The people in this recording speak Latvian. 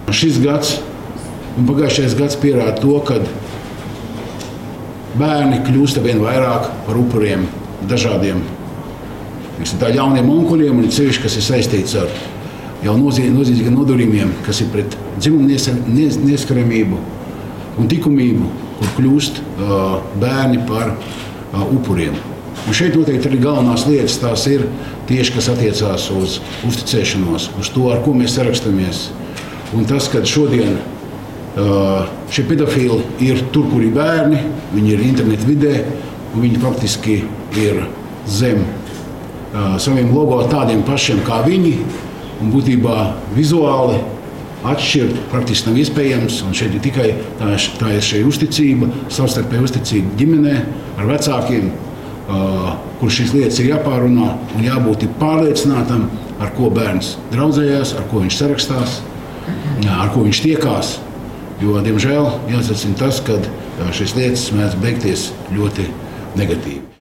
Šis gads un pagājušais gads pierāda to, ka bērni kļūst vien vairāk par upuriem dažādiem ļauniem onkuļiem, un ceļš, kas ir saistīts ar jau noziedzīgiem nodarījumiem, kas ir pret dzimumu neskaramību un likumību, kur kļūst bērni par upuriem. Un šeit noteikti arī galvenās lietas tās ir tieši, kas attiecās uz uzticēšanos, uz to, ar ko mēs sarakstamies. Un tas, ka šodien šie pedofili ir tur, kur ir bērni, viņi ir internetu vidē, un viņi faktiski ir zem saviem logo tādiem pašiem kā viņi, un būtībā vizuāli atšķirt praktiski nav iespējams, un šeit ir tikai tā ir šī uzticība, savstarpēja uzticība ģimenē ar vecākiem, kur šīs lietas ir jāpārunā un jābūt pārliecinātam, ar ko bērns draudzējās, ar ko viņš sarakstās, ar ko viņš tiekās. Jo, diemžēl, jāsacina tas, ka šīs lietas mēdz beigties ļoti negatīvi.